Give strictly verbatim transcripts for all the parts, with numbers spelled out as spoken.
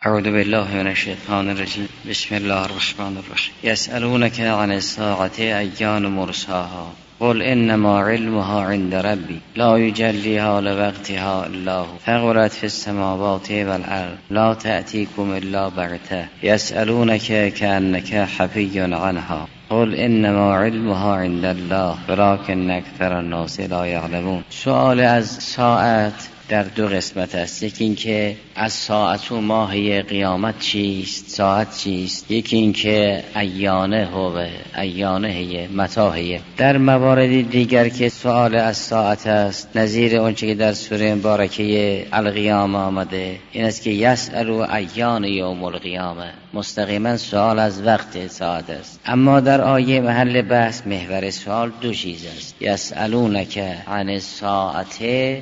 اعوذ بالله من الشیطان الرجیم. بسم الله الرحمن الرحیم. یسألونک عن الساعة ایان مرساها قل انما علمها عند ربی لا یجلیها لوقتها الا هو ثقلت فی السماوات والارض لا تأتیکم الا بغته یسألونک کأنک حفی عنها قل انما علمها عند الله ولکن اکثر الناس لا یعلمون. سؤال از ساعت در دو قسمت است. یکی این که از ساعت و ماهی قیامت چیست، ساعت چیست. یکی این که ایانه هوه، ایانه هیه، متاهیه. در موارد دیگر که سؤال از ساعت است، نظیر اونچه که در سوره مبارکه القیامه آمده، این است که یسألو ایان یوم القیامه، مستقیما سؤال از وقت ساعت است. اما در آیه محل بحث محور سؤال دو چیز است. یسألونک عن الساعة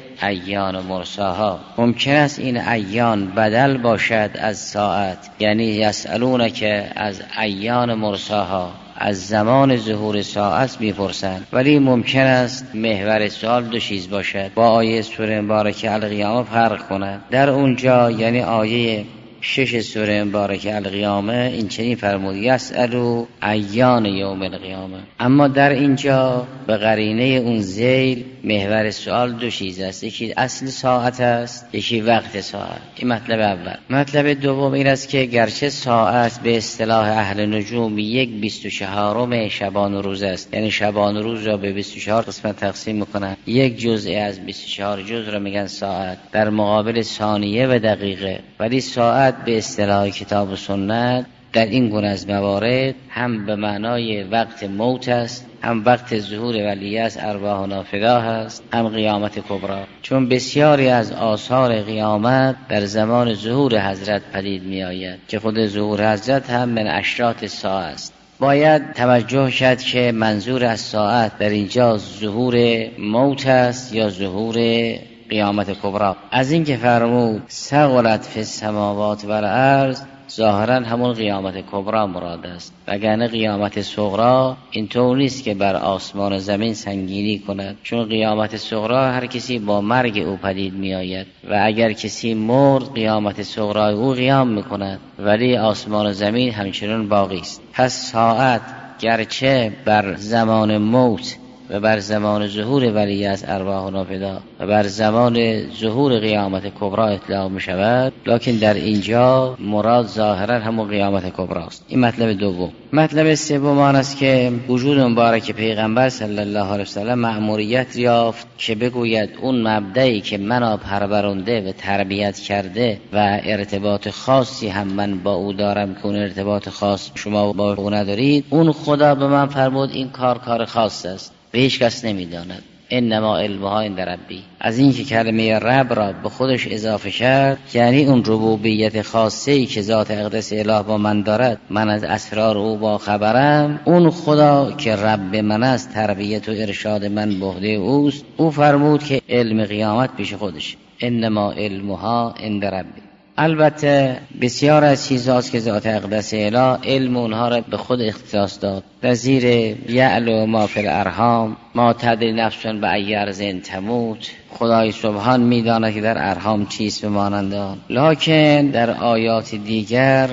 ایان مرساها. ممکن است این ایان بدل باشد از ساعت، یعنی یسألونک از ایان مرساها، از زمان ظهور ساعت میپرسند، ولی ممکن است محور سوال دو چیز باشد، با آیه سوره مبارکه القیامه فرق کند. در اونجا یعنی آیه شش سوره مبارکه القیامه این چنین فرمود یسألو ایان یوم القیامه، اما در اینجا به قرینه اون ذیل محور سوال دو چیز است، یکی اصل ساعت است، یکی وقت ساعت. این مطلب اول. مطلب دوم این است که گرچه ساعت به اصطلاح اهل نجوم یک بیست و چهارم شبان روز است، یعنی شبان روز را به بیست و چهار قسمت تقسیم میکنن، یک جزء از بیست و چهار جزء را میگن ساعت، در مقابل ثانیه و دقیقه. ولی ساعت به اصطلاح کتاب و سنت در این گونه از موارد هم به معنای وقت موت است، هم وقت ظهور ولی از ارواح نافذه است، هم قیامت کبری. چون بسیاری از آثار قیامت در زمان ظهور حضرت پدید می آید که خود ظهور حضرت هم من اشراط ساعه است. باید توجه شد که منظور از ساعت در اینجا ظهور موت است یا ظهور قیامت کبری. از این که فرمود ثقلت فی السماوات والارض، ظاهرا همون قیامت کبری مراد است، وگرنه قیامت صغری اینطور نیست که بر آسمان و زمین سنگینی کند، چون قیامت صغری هر کسی با مرگ او پدید می آید و اگر کسی مرد قیامت صغری او قیام می کند، ولی آسمان و زمین همچنان باقی است. پس ساعت گرچه بر زمان موت و بر زمان ظهور ولی از ارواح نافذه و بر زمان ظهور قیامت کبری اطلاق می شود، لکن در اینجا مراد ظاهرا همون قیامت کبری است. این مطلب دوم. مطلب سوم آن است که وجود مبارک پیغمبر صلی الله علیه وسلم مأموریت یافت که بگوید اون مبدئی که منو پرورنده و تربیت کرده و ارتباط خاصی هم من با او دارم که اون ارتباط خاص شما با او ندارید، اون خدا به من فرمود این کار کار خاص است و هیچ کس نمیداند. انما علمها عند ربی. از این که کلمه رب را به خودش اضافه کرد، یعنی اون ربوبیت خاصی که ذات اقدس اله با من دارد، من از اسرار او با خبرم، اون خدا که رب من است، تربیت و ارشاد من به عهده اوست، او فرمود که علم قیامت پیش خودش. انما علمها عند ربی. البته بسیار از چیزهاست که ذات اقدس اله علم اونها را به خود اختصاص داد، نظیر یعلم ما فی الارحام ما تدری نفس بأی ارض تموت. خدای سبحان میداند که در ارحام چیست بمانند آن. لکن در آیات دیگر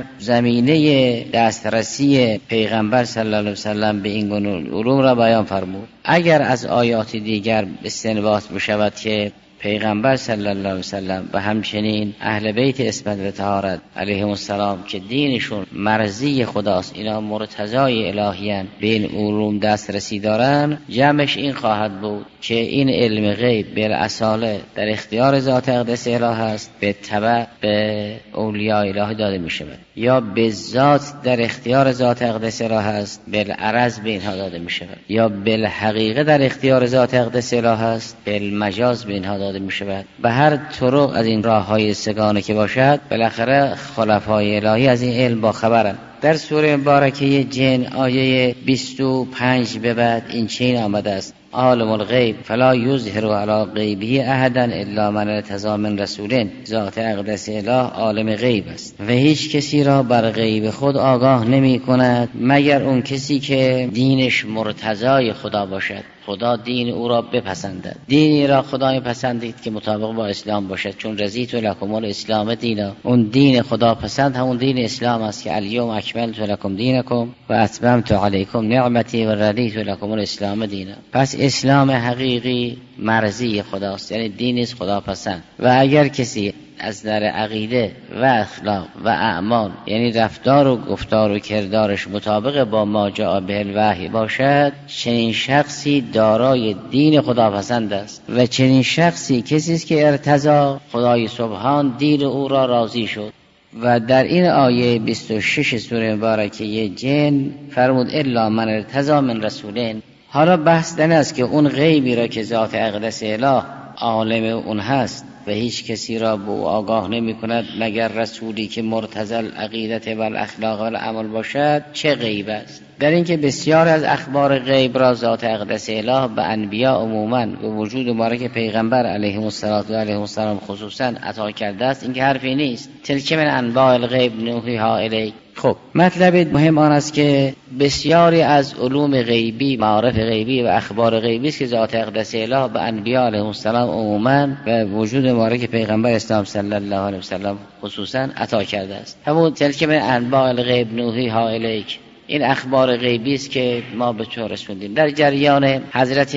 زمینه دسترسی پیغمبر صلی الله علیه وسلم به این گونه علوم را بیان فرمود. اگر از آیات دیگر استنباط بشود که پیغمبر صلی الله علیه وسلم و همچنین اهل بیت عصمت و طهارت علیهم السلام که دینشون مرضی خداست، اینا مرتضای الهیان، به این علوم دسترسی دارن، جمعش این خواهد بود که این علم غیب بالاصاله در اختیار ذات اقدس اله است، به تبع به اولیاء الهی داده می شود، یا به ذات در اختیار ذات اقدس اله است، بالعرض به اینها داده می شود، یا بالحقیقه در اختیار ذات اقدس اله است، بالمجاز به اینها داده می شود. به هر طرق از این راه های سگانه که باشد، بالاخره خلفای الهی از این علم با خبرند. در سوره مبارکه جن آیه بیست و پنج به بعد این چنین آمده است: عالم الغیب فلا یظهر علی غیبه احدا الا من ارتضی من رسول. ذات اقدس اله عالم غیب است و هیچ کسی را بر غیب خود آگاه نمی کند مگر اون کسی که دینش مرتضای خدا باشد. خدا دین او را بپسندد. دینی را خدا پسندید که مطابق با اسلام باشد، چون رضیت لکم الاسلام دینا، اون دین خدا پسند همون دین اسلام است که الیوم اکملت لکم دینکم و اتممت علیکم نعمتی و رضیت لکم الاسلام دینا. پس اسلام حقیقی مرضی خداست، یعنی دینی است خدا پسند. و اگر کسی از نظر عقیده و اخلاق و اعمال، یعنی رفتار و گفتار و کردارش مطابق با ما جاء به الوحی باشد، چنین شخصی دارای دین خداپسند است و چنین شخصی کسی است که ارتضا خدای سبحان دین او را راضی شد. و در این آیه بیست و شش سوره مبارکه جن فرمود الا من ارتضا من رسولین. حالا بحث دن است که اون غیبی را که ذات اقدس اله عالم اون هست و هیچ کسی را به آگاه نمی کند مگر رسولی که مرتضی العقیدت و الاخلاق و العمل باشد، چه غیب است؟ در اینکه بسیار از اخبار غیب را ذات اقدس اله به انبیا عموما و وجود مبارک پیغمبر علیهم الصلوات و علیهم السلام خصوصا عطا کرده است. این که حرفی نیست. تلک من انباء الغیب نوحیها الیک. خب مطلب مهم آن است که بسیاری از علوم غیبی، معارف غیبی و اخبار غیبی است که ذات اقدس اله به انبیا علیهم السلام عموما و وجود مبارک پیغمبر اسلام صلی الله علیه و سلم خصوصا عطا کرده است. همون تلک من انباء الغیب نوحیها الیک، این اخبار غیبی است که ما به تو رسوندیم. در جریان حضرت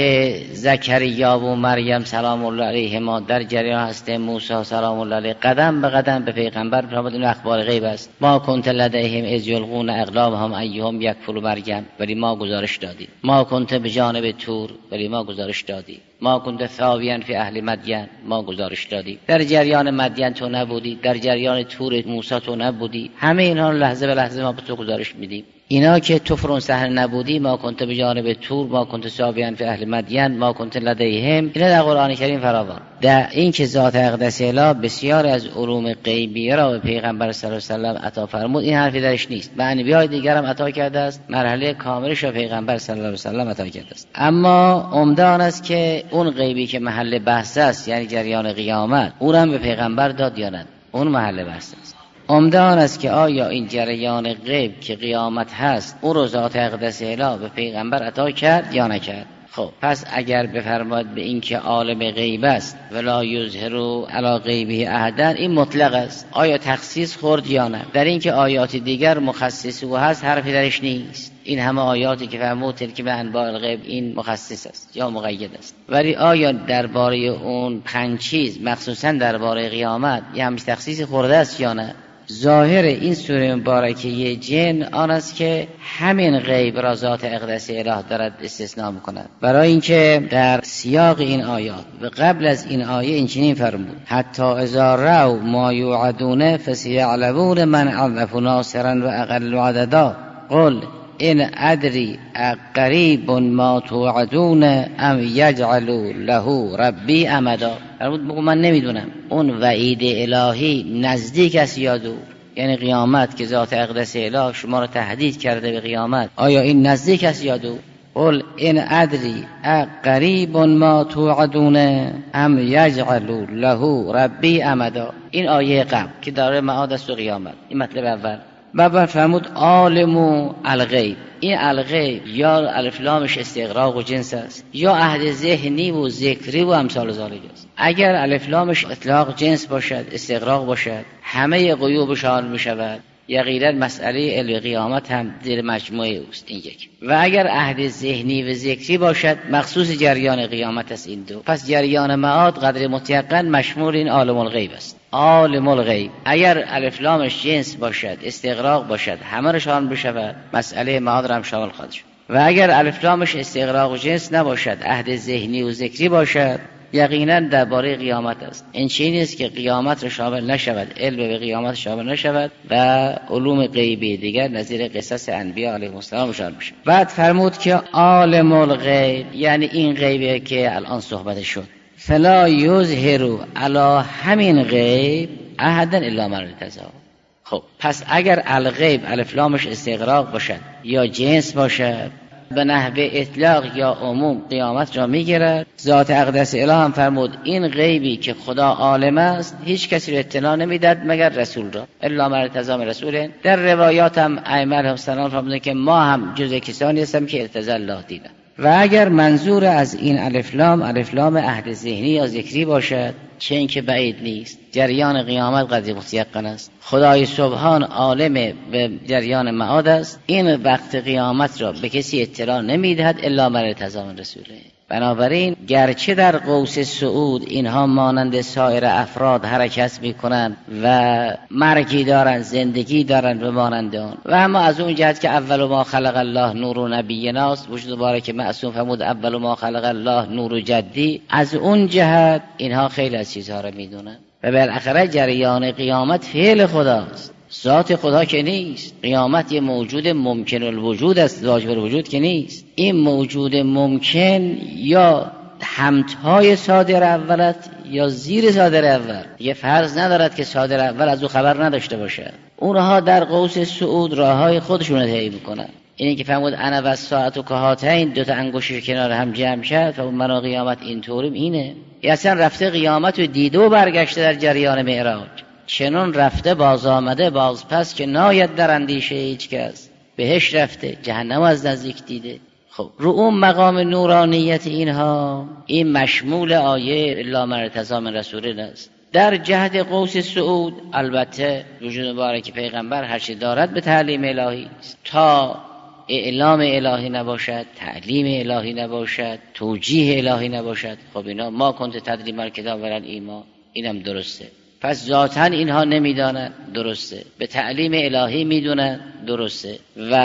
زکریا و مریم سلام الله علیهما، در جریان حضرت موسی سلام الله علیه، قدم به قدم به پیغمبر فرمود این اخبار غیب است. ما کنت لدیهم اذ یلقون اقلامهم ایهم یکفر مریم، ولی ما گزارش دادیم. ما کنت بجانب تور، ولی ما گزارش دادیم. ما کنت ثاویا فی اهل مدین، ما گزارش دادیم. در جریان مدین تو نبودی، در جریان تور موسی تو نبودی. همه اینها لحظه به لحظه ما به تو گزارش میدیم. اینا که تو فرون صحن نبودی، ما کنت بجانب تور، ما کنت ثاویا فی اهل مدین، ما کنت لدیهم، اینا در قرآن کریم فراوان. در این که ذات اقدس اله بسیار از علوم غیبی را به پیغمبر صلی الله علیه و سلم عطا فرمود، این حرفی درش نیست. به انبیاء دیگر هم عطا کرده است، مرحله کاملش را پیغمبر صلی الله علیه و سلم عطا کرده است. اما عمده آن است که اون غیبی که محل بحث است، یعنی جریان قیامت، اون هم به پیغمبر داد یا نه، اون محل بحث است. عمده آن است که آیا این جریان غیب که قیامت هست او رو ذات اقدس اله به پیغمبر عطا کرد یا نکرد؟ خب پس اگر بفرماید به این که عالم غیب است ولا یظهروا علی غیبه احدا، این مطلق است. آیا تخصیص خورد یا نه؟ در این که آیات دیگر مخصص او هست حرفی درش نیست. این همه آیاتی که فرمود تلک به انباء الغیب، این مخصص است یا مقید است. ولی آیا درباره اون پنج چیز مخصوصا درباره قیامت یه همچین تخصیصی خورده است یا نه؟ ظاهر این سوره مبارکه جن آن است که همین غیب را ذات اقدس اله دارد استثناء می‌کند، برای اینکه در سیاق این آیات و قبل از این آیه این چنین فرمود حتی اذا رأوا ما یوعدون فسیعلمون من اضعف ناصرا و اقل عددا قل این ادری قریب ما توعدون ام یجعل له ربی امدا. من نمیدونم اون وعید الهی نزدیک است یا دور، یعنی قیامت که ذات اقدس اله شما را تهدید کرده به قیامت، آیا این نزدیک است یا دور؟ قل این ادری قریب ما توعدون ام یجعل له ربی امدا. این آیه قبل که داره معاد است و قیامت، این مطلب اول. بعد فرمود عالم الغیب. این الغیب یا الف لامش استغراق و جنس است یا عهد ذهنی و ذکری و امثال ذالک است. اگر الف لامش اطلاق جنس باشد، استغراق باشد، همه غیوبش حال می شود، یقینا مسئله علم قیامت هم در مجموعه اوست. این یک. و اگر عهد ذهنی و ذکری باشد مخصوص جریان قیامت است این دو. پس جریان معاد قدر متیقن مشمول این عالم الغیب است. عالم الغیب اگر الف لامش جنس باشد، استغراق باشد، همه را شامل بشود، مسئله معاد را هم شامل خواهد شد. و اگر الف لامش استغراق و جنس نباشد، عهد ذهنی و ذکری باشد، یقینا درباره قیامت است. این چیزی است که قیامت را شامل نشود، علم به قیامت شامل نشود و علوم غیبی دیگر نظیر قصص انبیاء علیهم السلام شامل بشه. بعد فرمود که عالم الغیب، یعنی این غیبی که الان صحبت شد، فلا یظهر علی همین غیب احدا الا من ارتضی. خب پس اگر الغیب الف لامش استغراق باشد یا جنس باشد، به نحو اطلاق یا عموم قیامت را میگیرد. ذات اقدس اله هم فرمود این غیبی که خدا عالم است هیچ کسی را اطلاع نمیداد مگر رسول را، الا من ارتضی من رسول. در روایات هم ائمه السلام فرمودند که ما هم جزء کسانی هستیم که ارتضی الله دیدن. و اگر منظور از این الف لام الف لام عهد ذهنی یا ذکری باشد، چه اینکه بعید نیست، جریان قیامت قد متیقن است، خدای سبحان عالم به جریان معاد است، این وقت قیامت را به کسی اطلاع نمیدهد الا من ارتضی من رسوله. بنابراین گرچه در قوس صعود اینها مانند سایر افراد حرکت میکنند و مرگی دارند، زندگی دارند به مانند آن، و اما از اون جهت که اول ما خلق الله نور نبینا، وجود مبارک معصوم فرمود اول ما خلق الله نور جدی، از اون جهت اینها خیلی از چیزها را میدونند و بالاخره جریان قیامت فعل خداست، ذات خدا که نیست. قیامت یه موجود ممکن الوجود است، واجب الوجود که نیست. این موجود ممکن یا همتای صادر اولت یا زیر صادر اول، یه فرض ندارد که صادر اول از او خبر نداشته باشه. اونها در قوس صعود راههای خودشون رو طی میکنن. اینی که فرمود انا و الساعة کهاتین، دو تا انگشت کنار هم جمع شد و اون منو قیامت اینطوریم اینه. یا اصلا رفته قیامت و دیده و برگشته در جریان معراج، چنون رفته باز آمده باز پس که ناید در اندیشه هیچ کس، بهش رفته جهنم از نزدیک دیده. خب رو اون مقام نورانیت اینها این مشمول آیه الا من ارتضی من رسوله است. در جهت قوس صعود البته وجود مبارک پیغمبر هر چی دارد به تعلیم الهی است، تا اعلام الهی نباشد، تعلیم الهی نباشد، توجیه الهی نباشد. خب اینا ما کنت تدری ما الکتاب ولا الایمان، اینم درسته. پس ذاتاً اینها نمیدانند، درسته، به تعلیم الهی میدونند، درسته، و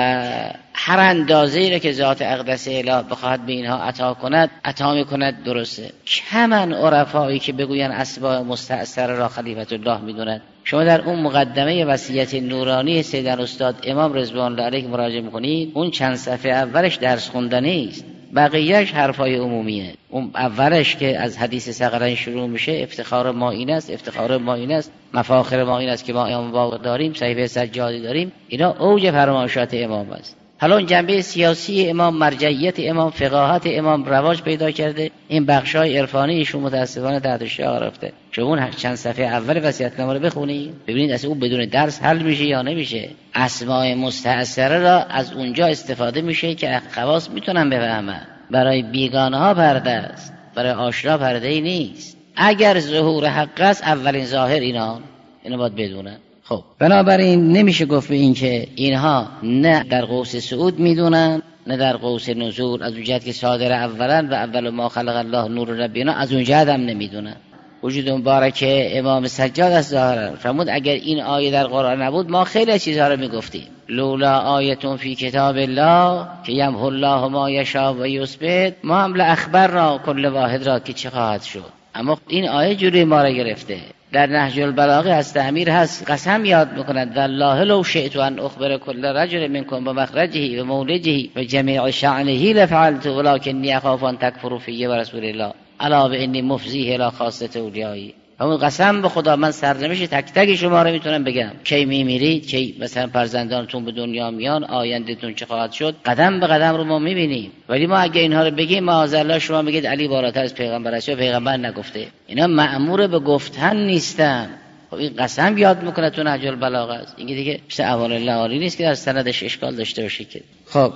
هر اندازه‌ای را که ذات اقدس اله بخواهد به اینها عطا کند عطا میکند، درسته. کمن عرفایی که بگوین اسباب مستأثر را خلیفت الله میدونند. شما در اون مقدمه وصیت نورانی سیدنا استاد امام رضوان الله علیه مراجعه میکنید، اون چند صفحه اولش درس خوندنی است، بقیهش حرفای عمومیه. اون اولش که از حدیث ثقلین شروع میشه، افتخار ما این است، افتخار ما این است، مفاخر ما این است که ما امام باقر داریم، صحیفه سجادی داریم، اینا اوج فرمایشات امام است. حالا اون جنبه سیاسی امام، مرجعیت امام، فقاهت امام رواج پیدا کرده، این بخشای عرفانی ایشون متاسفانه تحت شعار رفته. شما اون چند صفحه اول وصیت‌نامه رو بخونید ببینید اصلا اون بدون درس حل میشه یا نمیشه. اسماء مستأثره را از اونجا استفاده میشه که خواص میتونن بفهمن، برای بیگانه ها پرده است، برای آشنا پرده ای نیست. اگر ظهور حق است اولین ظاهر اینا، اینو باید بدونن. خب بنابراین نمیشه گفت به این که اینها نه در قوس صعود میدونن نه در قوس نزول، از اون جهت که صادر اولا و اول ما خلق الله نور ربینا، از اون جهت هم نمیدونن. وجود مبارک امام سجاد است ظاهرا فرمود اگر این آیه در قرآن نبود ما خیلی چیزها رو میگفتیم. لولا آیتون فی کتاب الله که یمحو الله ما یشاء و یثبت، ما هم لاخبرنا کل واحد را که چه خواهد شد. اما این آیه جوری ما را گرفته. در نهج البلاغه از تعمیر هست، قسم یاد میکنند والله لو شئت ان اخبر کل رجل منکم بمخرجه و مولجه و جمیع شأنه لفعلت ولکنی اخاف ان تکفروا فی و رسول الله الا بانی مفزیه الی خاصه اولیایی. همون قسم به خدا من سرنوشت تک تک شما رو میتونم بگم، کی میمیرید، کی مثلا فرزندانتون به دنیا میان، آیندهتون چه خواهد شد، قدم به قدم رو ما میبینیم. ولی ما اگه اینها رو بگیم معاذالله شما بگید علی بالاتر از پیغمبر است، پیغمبر نگفته. اینا مأمور به گفتن نیستن. خب این قسم یاد میکنه تو نهج البلاغه است، این دیگه مثل احوال الله نیست که در سندش اشکال داشته باشه که خب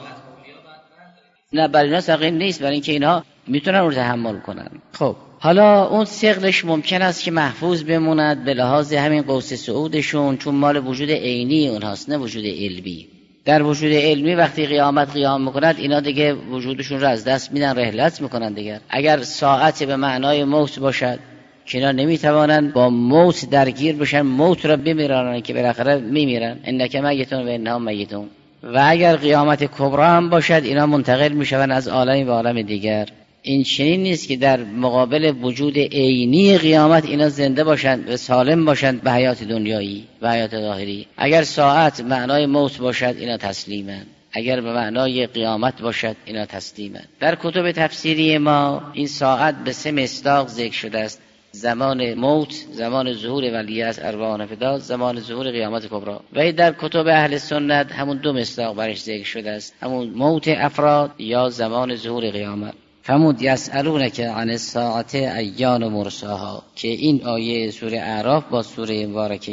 نه برای اینا سقیم نیست، برای اینکه اینها میتونن رو تحمل کنن. خب حالا اون ثقلش ممکن است که محفوظ بموند به لحاظ همین قوس صعودشون، چون مال وجود عینی اونهاست نه وجود علمی. در وجود علمی وقتی قیامت قیام میکند اینا دیگه وجودشون رو از دست میدن، رحلت میکنن دیگه. اگر ساعت به معنای موت باشد که اینا نمیتوانن با موت درگیر بشن، موت را بمیرانن که بالاخره میمیرن، انک میتون و انهم میتون. و اگر قیامت کبرا هم باشد اینا منتقل میشون از عالمی به عالم دیگر. این چنین نیست که در مقابل وجود عینی قیامت اینا زنده باشند و سالم باشند به حیات دنیایی و حیات ظاهری. اگر ساعت معنای موت باشد اینا تسلیمند، اگر به معنای قیامت باشد اینا تسلیمند. در کتب تفسیری ما این ساعت به سه مصداق ذکر شده است: زمان موت، زمان ظهور ولی از ارواح فدا، زمان ظهور قیامت کبرا. و در کتب اهل سنت همون دو مصداق برش ذکر شده است، همون موت افراد یا زمان ظهور قیامت. فرمود یسألونک عن الساعة ایان مرساها، که این آیه سوره اعراف با سوره مبارکه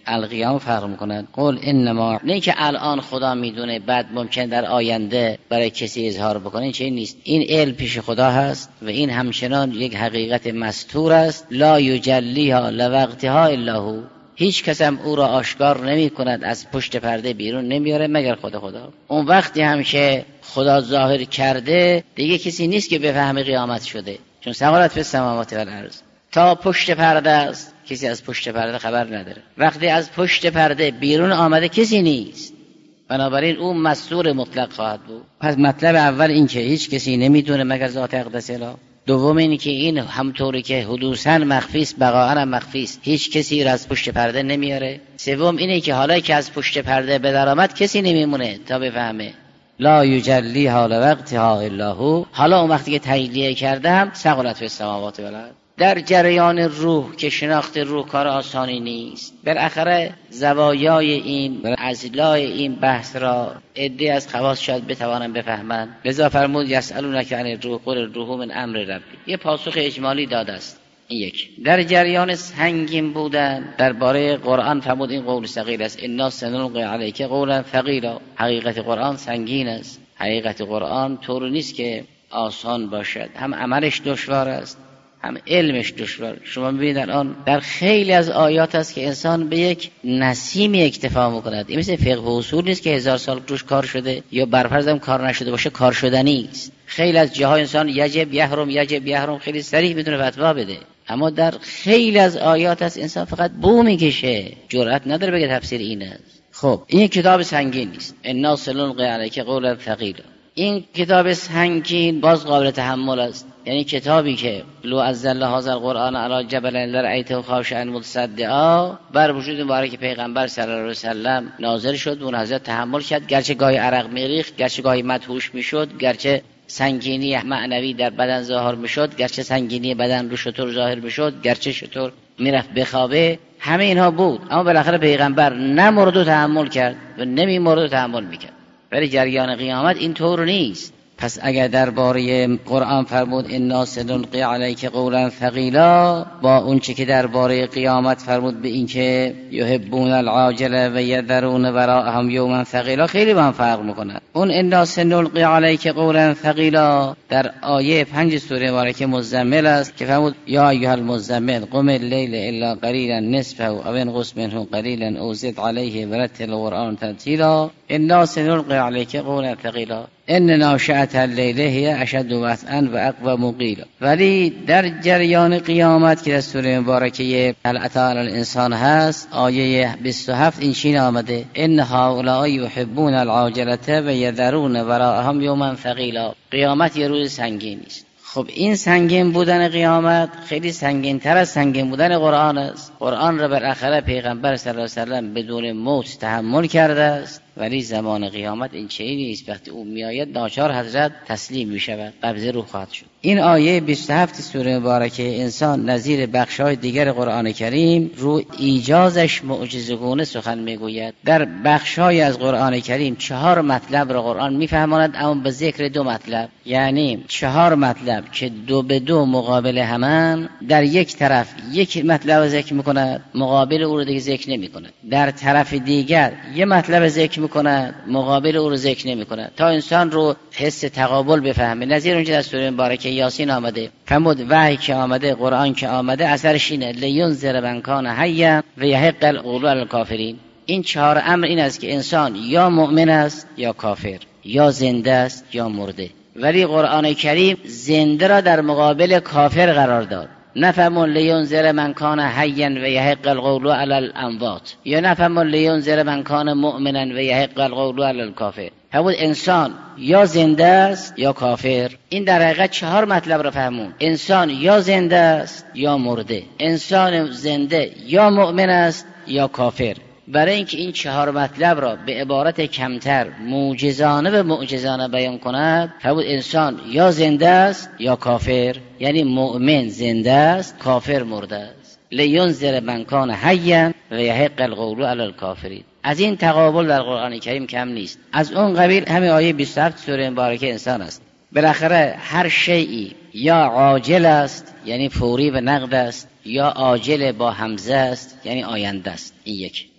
القیامه فرق میکنند. قل انما، نه که الان خدا میدونه بعد ممکن در آینده برای کسی اظهار بکنه، این چه نیست. این علم پیش خدا هست و این همچنان یک حقیقت مستور است. لا یجلیها لوقتها الا هو، هیچ کس هم او را آشکار نمی کند، از پشت پرده بیرون نمیاره مگر خود خدا. اون وقتی هم که خدا ظاهر کرده دیگه کسی نیست که بفهمه قیامت شده، چون ثقلت فی السماوات و الارض. تا پشت پرده است کسی از پشت پرده خبر نداره. وقتی از پشت پرده بیرون آمده کسی نیست، بنابراین اون مستور مطلق خواهد بود. پس مطلب اول این که هیچ کسی نمیدونه مگر ذات اقدس الهی. دوم اینی که این همطوری که حدوثاً مخفی است بقاءً هم مخفی است، هیچ کسی را از پشت پرده نمیاره. سوم اینه که حالا که از پشت پرده به در آمد کسی نمیمونه تا بفهمه. لا یجلیها لوقتها الا هو. حالا اون وقتی که تجلیه کردم ثقلت فی السماوات و الارض. در جریان روح که شناخت روح کار آسانی نیست. بالاخره زوایای این و اجزای این بحث را عده از خواص شاید بتوانند بفهمند. لذا فرمود یسألونک عن الروح قل الروح من امر ربی. یه پاسخ اجمالی داده است. این یک. در جریان سنگین بودن درباره قرآن فرمود این قول ثقیل است. انا سنلقی علیک قولا ثقیلا. حقیقت قرآن سنگین است. حقیقت قرآن طور نیست که آسان باشد، هم عملش دشوار است هم علمش دشوار. شما ببینید الان در خیلی از آیات است که انسان به یک نسیمی اکتفا میکند. این مثل فقه و اصول نیست که هزار سال روش کار شده یا برفرض هم کار نشده باشه، کار شدنی است. خیلی از جاهای انسان یجب یحرم یجب یحرم خیلی صریح بدون فتوا بده، اما در خیلی از آیات است انسان فقط بو میکشه، جرأت نداره بگه تفسیر این است. خب این کتاب سنگین نیست. انا سنلقی علیک قولا ثقیلا. این کتاب سنگین باز قابل تحمل است. یعنی کتابی که لو انزل هذا القرآن علی جبل لرأیته خاشعا متصدعا بر وجود مبارک پیغمبر صلی الله علیه و سلم نازل شد، اون حضرت تحمل کرد، گرچه گاهی عرق میریخت، گرچه گاهی مدهوش میشد، گرچه سنگینی معنوی در بدن ظاهر میشد، گرچه سنگینی بدن رو شتر ظاهر میشد، گرچه شتر میرفت بخوابه، همه اینها بود، اما بالاخره پیغمبر نمرد و تحمل کرد و نمیمرد و تحمل میکرد. ولی جریان قیامت این طور نیست. پس اگر درباره قرآن فرمود انا سنلقی علیک قولا ثقیلا، با اون چه که درباره قیامت فرمود به این که یحبون العاجله و یذرون وراءهم یوما ثقیلا، خیلی با هم فرق میکنه. اون انا سنلقی علیک قولا ثقیلا در آیه پنج سوره مبارکه مزمل است که فرمود یا ایها المزمل قم اللیل الا قلیلا نصفه او انقص منه قلیلا او زد علیه ورتل القرآن ترتیلا. انا سنلقی علیک قولا ثقیلا ان ناشئة اللیل هی اشد وطئا و اقوم قیلا. ولی در جریان قیامت که در سوره مبارکه هل اتی علی الانسان هست، آیه بیست و هفت این چین آمده ان هؤلاء یحبون العاجله و یذرون وراءهم یوما ثقیلا. قیامت یه روز سنگین است. خب این سنگین بودن قیامت خیلی سنگین تر از سنگین بودن قرآن است. قرآن را بالاخره پیغمبر صلی الله علیه و سلم بدون موت تحمل کرده است، ولی زمان قیامت این چیزی نیست. وقتی او میآید ناچار حضرت تسلیم میشود، قبضه روح خواهد شد. این آیه بیست و هفت سوره مبارکه انسان نظیر بخش‌های دیگر قرآن کریم رو ایجازش معجزه‌گونه سخن میگوید. در بخش‌های از قرآن کریم چهار مطلب را قرآن میفهماند، اما به ذکر دو مطلب، یعنی چهار مطلب که دو به دو مقابل همان، در یک طرف یک مطلب ذکر میکند، مقابل او رو دیگه ذکر نمیکند. در طرف دیگر یک مطلب ذکر میکند، مقابل او رو ذکر نمیکند، تا انسان رو حس تقابل بفهمه. نظیر اونجا در سوره مبارکه یاسین آمده، فرمود وحی که آمده، قرآن که آمده، اثرش اینه لینذر من کان حیا و یحق القول علی الکافرین. این چهار امر این است که انسان یا مؤمن است یا کافر، یا زنده است یا مرده. ولی قرآن کریم زنده را در مقابل کافر قرار داد. نفهمون لینذر من کان حیا و یحق القول علی الاموات، یا نفهمون لینذر من کان مؤمنا و یحق القول علی الکافر. همون انسان یا زنده است یا کافر. این در حقیقت چهار مطلب را فهمون. انسان یا زنده است یا مرده، انسان زنده یا مؤمن است یا کافر. برای اینکه این چهار مطلب را به عبارت کمتر معجزانه و معجزانه بیان کند، فرمود انسان یا زنده است یا کافر، یعنی مؤمن زنده است، کافر مرده است. لینذر من کان حیا و یحق القول علی الکافرین. از این تقابل در قرآن کریم کم نیست. از اون قبیل همین آیه بیست و هفت سوره مبارکه انسان است. بالاخره هر شیئی یا عاجل است یعنی فوری و نقد است، یا عاجل با همزه است یعنی آینده است. این یک.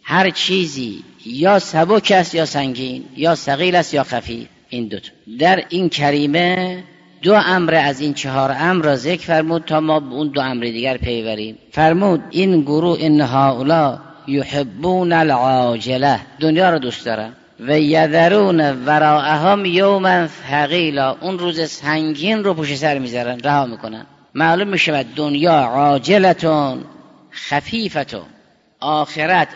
هر چیزی یا سبک است یا سنگین، یا ثقیل است یا خفیف. این دو تا در این کریمه دو امر از این چهار امر را ذکر فرمود تا ما اون دو امر دیگر پی بریم. فرمود این گروه ان هؤلاء یحبون العاجله، دنیا را دوست دارن، و یذرون وراءهم یوما ثقیلا، اون روز سنگین رو پشت سر میذارن، رها میکنن. معلوم میشه دنیا عاجلتون خفیفتون، آخرت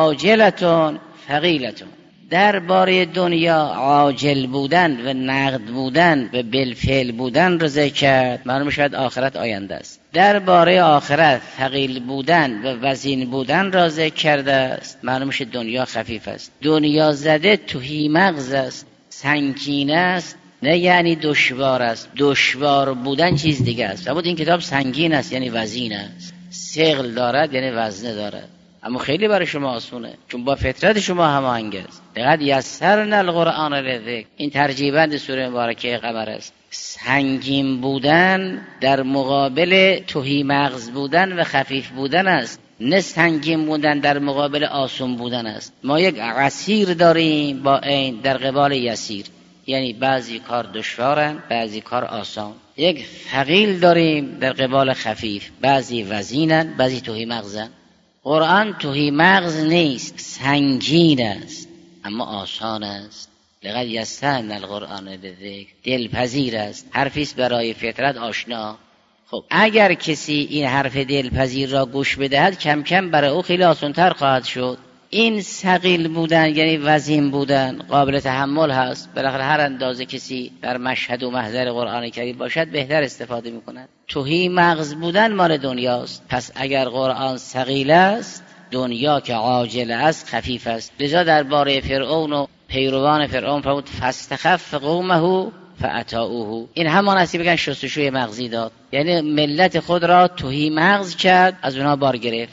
عاجلتون ثقیلتون. درباره دنیا عاجل بودن و نقد بودن و بالفعل بودن رو ذکر کرد، معلوم شد آخرت آینده است. درباره آخرت ثقیل بودن و وزین بودن را ذکر کرده است، معلوم شد دنیا خفیف است. دنیا زده توهی مغز است، سنگین است، نه یعنی دشوار است. دشوار بودن چیز دیگه است. فرمود این کتاب سنگین است یعنی وزین است، ثقل دارد یعنی وزنه دارد، اما خیلی برای شما آسونه چون با فطرت شما هماهنگ است. لقد یسرنا القرآن للذکر، این ترجیبند سوره مبارکه قمر است. سنگین بودن در مقابل تهی مغز بودن و خفیف بودن است، نه سنگین بودن در مقابل آسون بودن است. ما یک عسیر داریم با این در قبال یسیر، یعنی بعضی کار دشوارن بعضی کار آسان. یک ثقیل داریم در قبال خفیف، بعضی وزینن بعضی تهی مغزن. قرآن تهی مغز نیست، سنگین است اما آسان است. لقد یسرنا القرآن للذکر، دلپذیر است، حرفی است برای فطرت آشنا. خب اگر کسی این حرف دلپذیر را گوش بدهد کم کم برای او خیلی آسان‌تر خواهد شد. این ثقیل بودن یعنی وزین بودن قابل تحمل هست. بالاخره هر اندازه کسی در مشهد و محضر قرآن کریم باشد بهتر استفاده می‌کند. تهی مغز بودن مال دنیاست. پس اگر قرآن ثقیل است، دنیا که عاجل است خفیف است. لذا درباره فرعون و پیروان فرعون فرمود فاستخف قومه فاطاعوه. این همان است که بگن شستشوی مغزی داد، یعنی ملت خود را تهی مغز کرد، از اونها بار گرفت.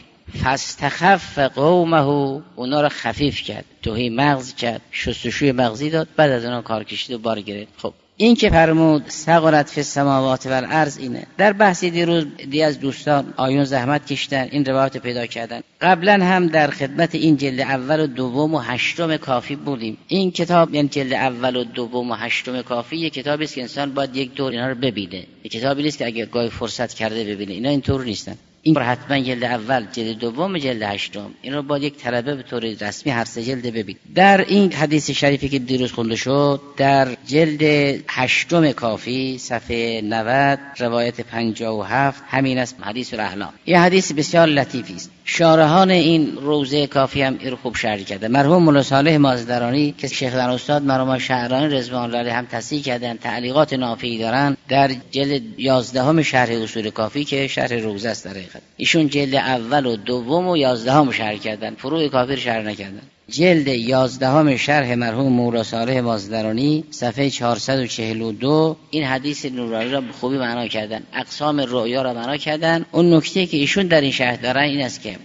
فاستخف قومه، اونا را خفیف کرد، تهی مغز کرد، شستشوی مغزی داد، بعد از اونها کار کشید و بار گرفت. خب این که فرمود ثقلت فی السماوات و الارض، اینه. در بحثی دیروز دی از دوستان آیون زحمت کشیدن این روایت پیدا کردن. قبلا هم در خدمت این جلد اول و دوم و هشتم کافی بودیم. این کتاب یعنی جلد اول و دوم و هشتم کافی یک کتابی است که انسان باید یک دور اینا رو ببینه. یک کتابی نیست که اگه گاهی فرصت کرده ببینه. اینا اینطور نیستن. این رو حتما جلد اول، جلد دوم، جلد هشتم، این رو با یک طلبه به طور رسمی هر سه جلد ببین. در این حدیث شریفی که دیروز خونده شد در جلد هشتم کافی صفحه نود روایت پنجاه و هفت همین است، حدیث الاحلام. یه حدیث بسیار لطیفی است. شارحان این روزه کافی هم این رو خوب شرح کرده. مرحوم مولا صالح مازندرانی که شیخ دان استاد مرحوم شعرانی رضوان الله علیه هم تصحیح کردن، تعلیقات نافعی دارن در جلد یازدهم شرح اصول کافی که شرح روزه است. در حقیقت ایشون جلد اول و دوم و یازدهم شرح کردن، فروع کافی رو شرح نکردن. جلد یازدهم شرح مرحوم مولا صالح مازندرانی صفحه چهارصد و چهل و دو این حدیث نورانی را به خوبی معنا کردن، اقسام رؤیا را معنا کردن. اون نکته که ایشون در این شرح دارن این است که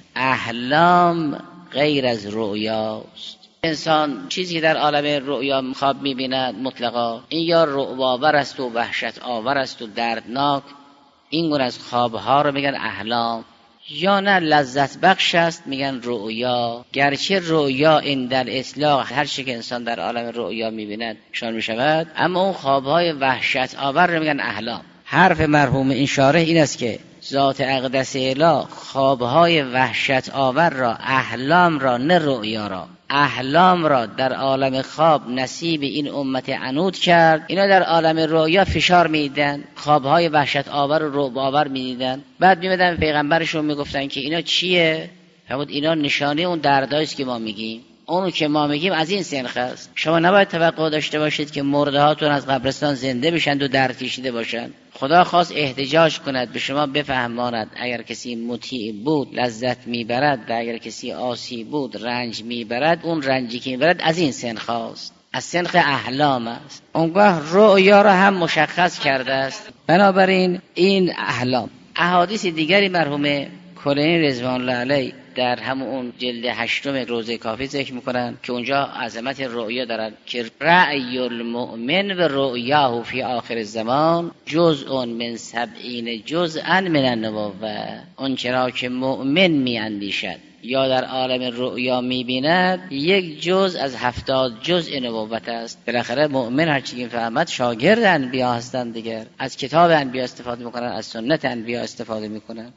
احلام غیر از رؤیاست. انسان چیزی که در عالم رؤیا خواب می‌بیند مطلقا این یا رعب‌آور است و وحشت آور است و دردناک، این گونه از خوابها رو میگن احلام، یا نه لذت بخش است میگن رؤیا. گرچه رؤیا این در اطلاق هر چی که انسان در عالم رؤیا میبیند شامل میشود، اما اون خوابهای وحشت آور رو میگن احلام. حرف مرحوم این شارح این است که ذات اقدس اله خوابهای وحشت آور را، احلام را، نه رؤیا را، احلام را در عالم خواب نصیب این امت عنود کرد. اینا در عالم رؤیا فشار میدن، خوابهای وحشت آور و رعب آور میدیدن. بعد میمدن پیغمبرشون میگفتن که اینا چیه؟ فرمود اینا نشانه اون درداییست که ما میگیم. اونو که ما میگیم از این سنخ است. شما نباید توقع داشته باشید که مرده هاتون از قبرستان زنده بشند و درد کشیده باشند. خدا خواست احتجاج کند، به شما بفهماند اگر کسی مطیع بود لذت میبرد و اگر کسی عاصی بود رنج میبرد. اون رنجی که میبرد از این سنخ است، از سنخ احلام است. اونگاه رؤیا را هم مشخص کرده است. بنابراین این احلام. احادیث دیگری مرحوم کلینی رضوان الله علیه در همون جلد هشتم روزه کافی ذکر میکنن که اونجا عظمت رؤیا دارن که رأی المؤمن و رؤیاه فی آخر الزمان جزء من سبعین جزءا من النبوة. اون چرا که مؤمن میاندیشد یا در عالم رؤیا میبیند یک جز از هفتاد جزء نبوت است. بالاخره مؤمن هر چی که فهمد شاگرد انبیا هستند دیگر، از کتاب انبیا استفاده میکنن، از سنت انبیا استفاده میکنن.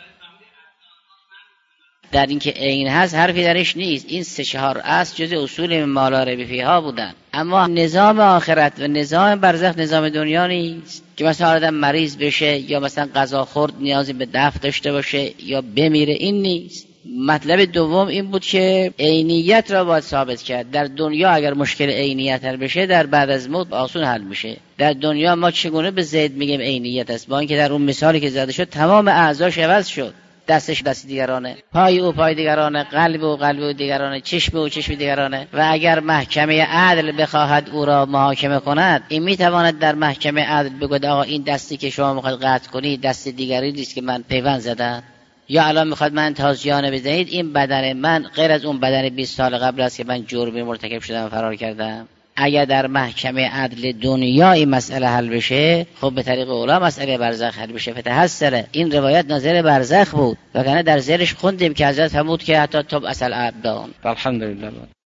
در این که عین هست حرفی درش نیست. این سه چهار اصل جز اصول ما لا ریب فیها بودن، اما نظام آخرت و نظام برزخ نظام دنیا نیست که مثلا آدم مریض بشه یا مثلا غذا خورد نیازی به دفع داشته باشه یا بمیره. این نیست. مطلب دوم این بود که عینیت را باید ثابت کرد. در دنیا اگر مشکل عینیت حل بشه، در بعد از موت آسون حل میشه. در دنیا ما چگونه به زید میگیم عینیت است، با اینکه در اون مثالی که زده شد تمام اعضاش عوض شد. دستش دست دیگرانه، پای او پای دیگرانه، قلب او قلب او دیگرانه، چشم او چشم دیگرانه. و اگر محکمه عدل بخواهد او را محاکمه کند، این میتواند در محکمه عدل بگوید آقا این دستی که شما میخواید قطع کنید دست دیگری نیست که من پیوند زدم، یا الان میخواد من تازیانه بزنید، این بدن من غیر از اون بدن بیست سال قبل است که من جرمی مرتکب شدم و فرار کردم. اگر در محکمه عدل دنیا این مسئله حل بشه، خب به طریق اولا مسئله برزخ حل بشه. فتحسره این روایت ناظر برزخ بود، وگرنه در زیرش خوندیم که حضرت فرمود که حتی تب اصل ابدان. الحمدلله.